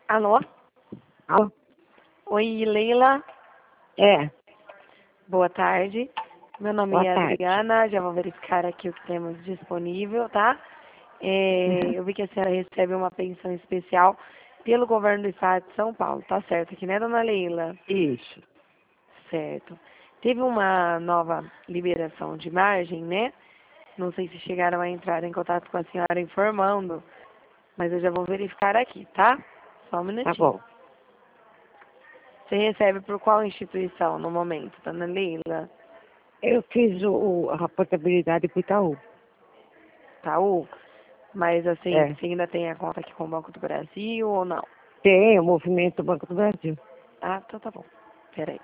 Alô? Alô? Oi, Leila. É, Boa tarde. Meu nome boa é tarde. Adriana. Já vou verificar aqui o que temos disponível, tá? Uhum. Eu vi que a senhora recebe uma pensão especial pelo governo do estado de São Paulo. Tá certo aqui, né, dona Leila? Isso. Certo. Teve uma nova liberação de margem, né? Não sei se chegaram a entrar em contato com a senhora informando, mas eu já vou verificar aqui, tá? Só um Tá minutinho. bom. Você recebe por qual instituição no momento, dona Leila? Eu fiz a portabilidade pro Itaú. Itaú? Mas assim, É. você ainda tem a conta aqui com o Banco do Brasil ou não? Tem o movimento Banco do Brasil. Ah, então tá bom. Peraí.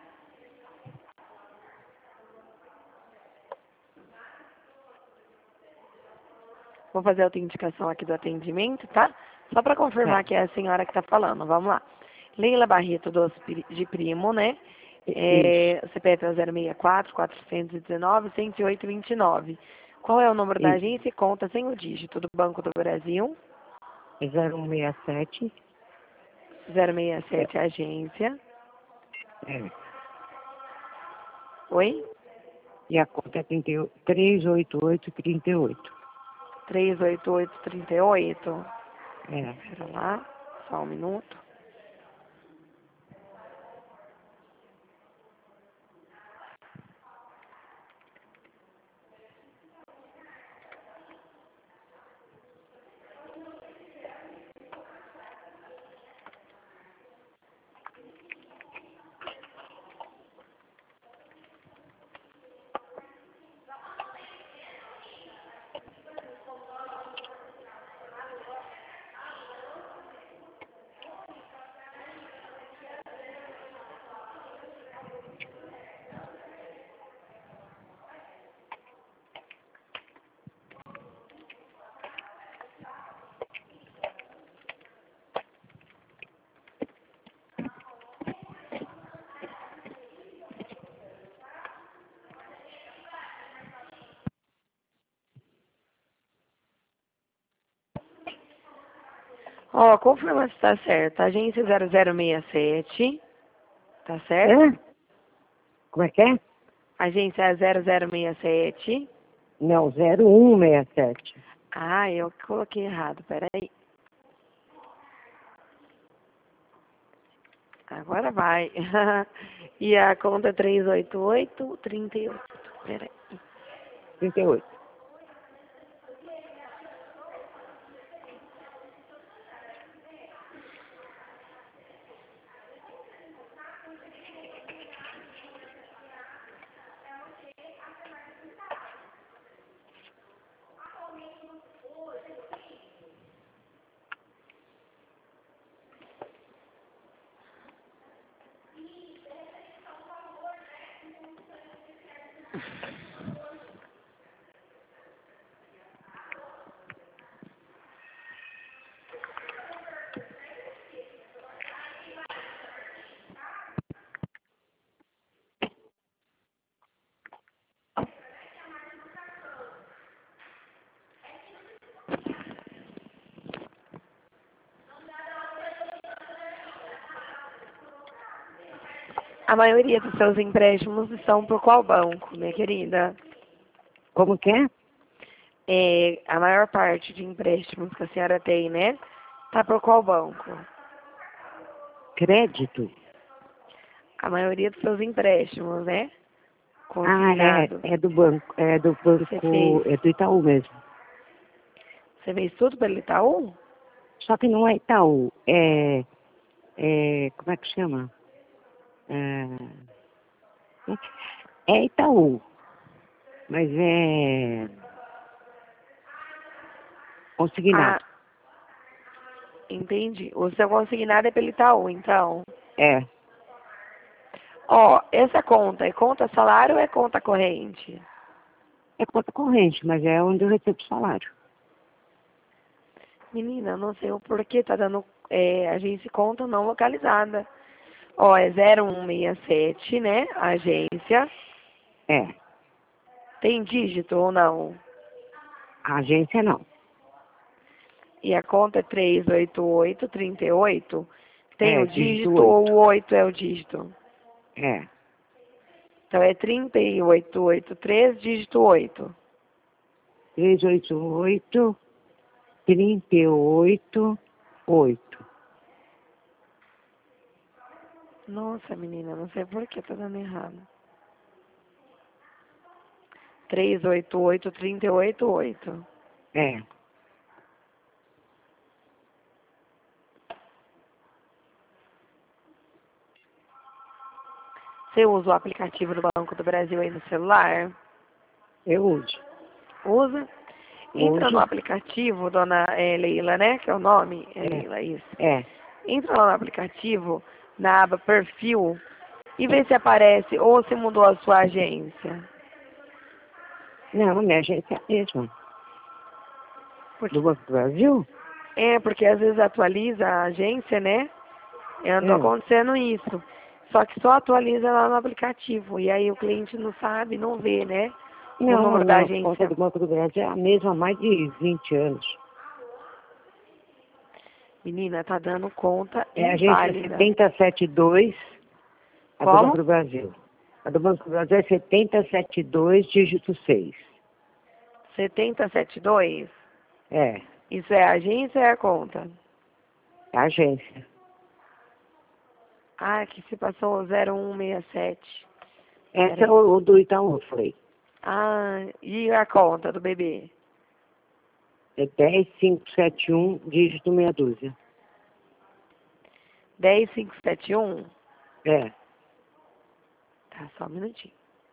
Vou fazer a autenticação aqui do atendimento, tá? Só para confirmar Tá. que é a senhora que está falando. Vamos lá. Leila Barreto de Primo, né? Isso. O CPF é o 064 419 108 29. Qual é o número da Isso. agência e conta sem o dígito do Banco do Brasil? 0167. É. 067 agência. É. Oi? E a conta é 38838. 38838. É. Espera lá, só um minuto. Ó, confirma se tá certo. Agência 0067, tá certo? Hã? Como é que é? Agência 0067. Não, 0167. Ah, eu coloquei errado, peraí. Agora vai. E a conta é 38838. Peraí. 38. A maioria dos seus empréstimos estão por qual banco, minha querida? Como que é? A maior parte de empréstimos que a senhora tem, né? Tá por qual banco? Crédito. A maioria dos seus empréstimos, né? Ah, Consignado. é do banco. É do Você fez, banco. É do Itaú mesmo. você fez tudo pelo Itaú? Só que não é Itaú. Como é que chama? É Itaú, mas é Ah, consignado. entendi. O seu consignado é pelo Itaú, então. É, Ó, essa conta é conta salário ou é conta corrente? é conta corrente, mas é onde eu recebo salário. Menina, eu não sei o porquê, tá dando agência conta não localizada. Ó, é 0167, né? Agência. É, Tem dígito ou não? a agência não. E a conta é 38838. Tem É, o dígito dígito ou 8. o 8 é o dígito? É. Então é 3883, dígito 8. 388, 38, 8. Nossa, menina, não sei por que tá dando errado. 388, 388. É. Você usa o aplicativo do Banco do Brasil aí no celular? Eu uso. Usa? Entra no Uso. aplicativo, dona Leila, né? Que é o nome. É É. Leila, isso. É. Entra lá no aplicativo, na aba perfil, e vê se aparece ou se mudou a sua agência. Não, minha agência é a mesma. Porque, Do Banco do Brasil? porque às vezes atualiza a agência, né? E andou É. acontecendo isso. Só que só atualiza lá no aplicativo. E aí o cliente não sabe, não vê, né? O Não, a número da minha conta agência. do Banco do Brasil é a mesma há mais de 20 anos. Menina, tá dando conta É a agência inválida. 7072, a do Banco Como? do Brasil. A do Banco do Brasil é 7072, dígito 6. 7072? É, Isso é a agência ou é a conta? é a agência. Ah, que se passou 0167. Essa é Peraí. o do Itaú, falei. Ah, e a conta do bebê? É 10571, dígito meia dúzia. 10571? É. Tá, só um minutinho.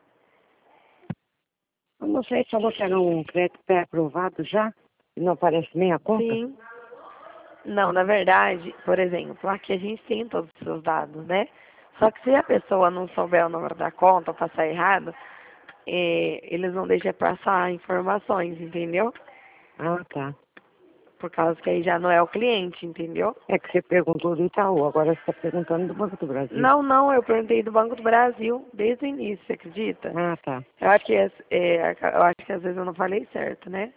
Eu não sei, falou que era um crédito pré-aprovado já, e não aparece nem a conta. Sim. Não, na verdade, por exemplo, aqui a gente tem todos os seus dados, né? Só que se a pessoa não souber o número da conta ou passar errado, eles não deixam passar informações, entendeu? Ah, tá. Por causa que aí já não é o cliente, entendeu? É que você perguntou do Itaú, agora você está perguntando do Banco do Brasil. Não, não, eu perguntei do Banco do Brasil desde o início, você acredita? Ah, tá. Eu acho que, eu acho que às vezes eu não falei certo, né?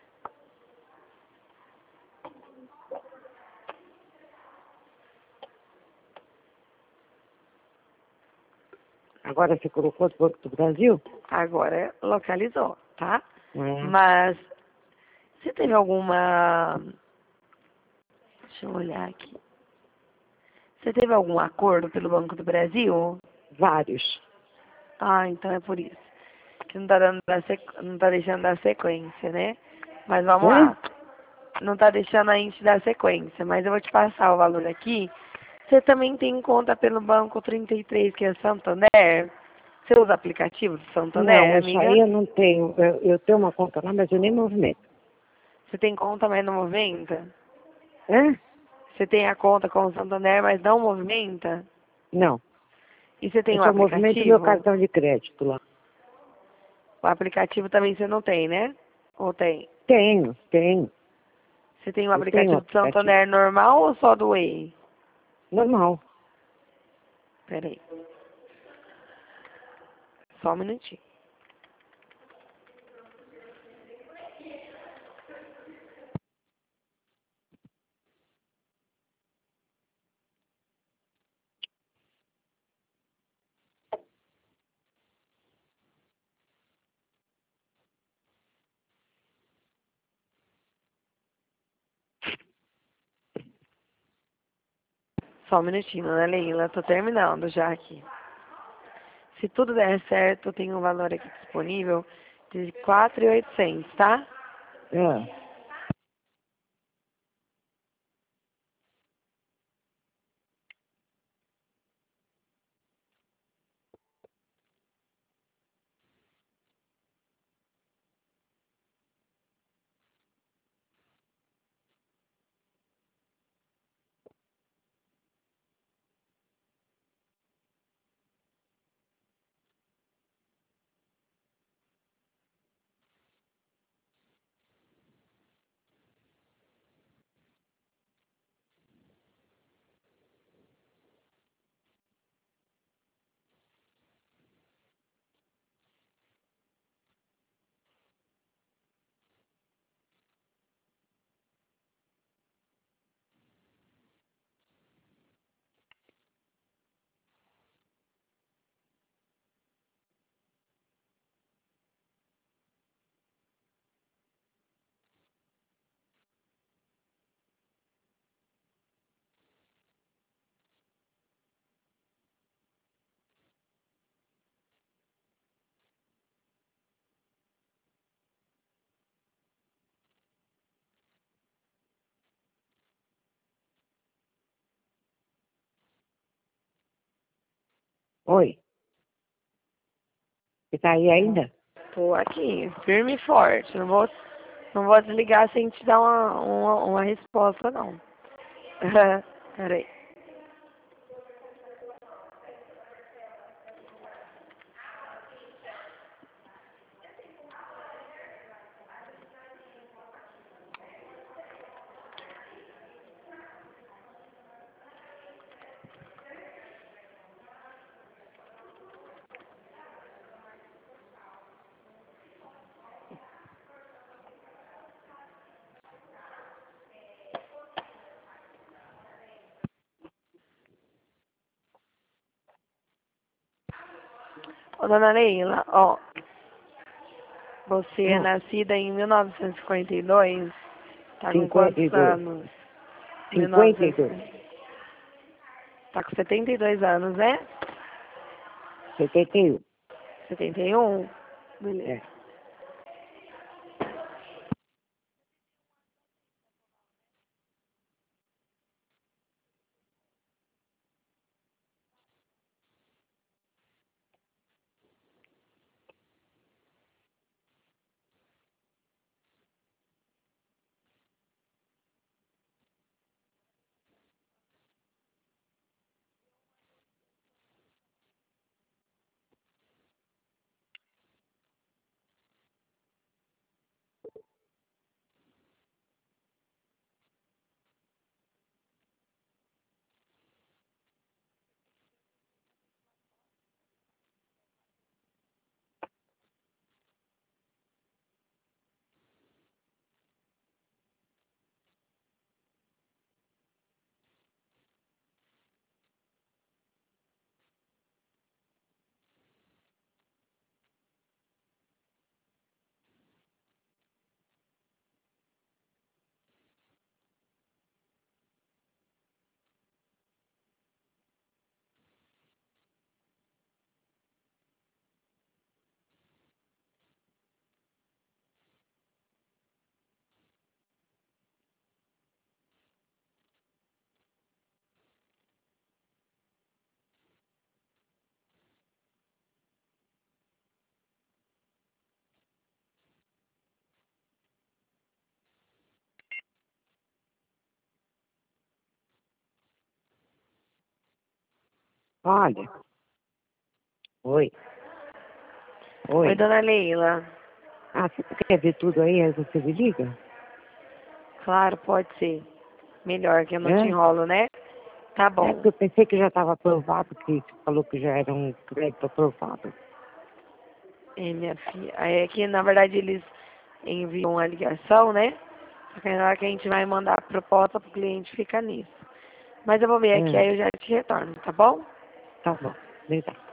Agora você colocou do Banco do Brasil? Agora localizou, tá? É. Mas você teve alguma. Deixa eu olhar aqui. Você teve algum acordo pelo Banco do Brasil? Vários. Ah, então é por isso. Que não tá dando não tá deixando dar sequência, né? Mas vamos Hã? lá. Não tá deixando a gente dar sequência, mas eu vou te passar o valor aqui. Você também tem conta pelo Banco 33, que é Santander? Você usa aplicativo do Não, Santander, isso aí amiga? eu não tenho. Eu tenho uma conta lá, mas eu nem movimento. Você tem conta, mas não movimenta? Hã? Você tem a conta com o Santander, mas não movimenta? Não. E você tem Eu o só movimento meu aplicativo? cartão de crédito lá. O aplicativo também você não tem, né? Ou tem? Tenho, tenho. Você tem o Eu tenho o aplicativo do aplicativo. Santander normal ou só do Way? Normal. Peraí, só um minutinho. Só um minutinho, né, Leila? Tô terminando já aqui. Se tudo der certo, tem um valor aqui disponível de 4.800, tá? É. Oi. Você tá aí ainda? Tô aqui, firme e forte. Não vou desligar sem te dar uma resposta, não. Peraí. Ô, dona Leila, ó, você é Ah, nascida em 1952, tá com quantos 52. anos? 52. 1950. Tá com 72 anos, né? 71. 71? Beleza. É. Olha. Oi. Oi, Oi. dona Leila. Ah, você quer ver tudo aí? Aí você me liga? Claro, pode ser. Melhor que eu não te É? enrolo, né? Tá É bom. porque eu pensei que já estava aprovado, que você falou que já era um crédito aprovado. É, minha filha. É que, na verdade, eles enviam a ligação, né? Só que na hora que a gente vai mandar a proposta pro cliente fica nisso. Mas eu vou ver aqui, É, aí eu já te retorno, tá bom? tá bom. Legal.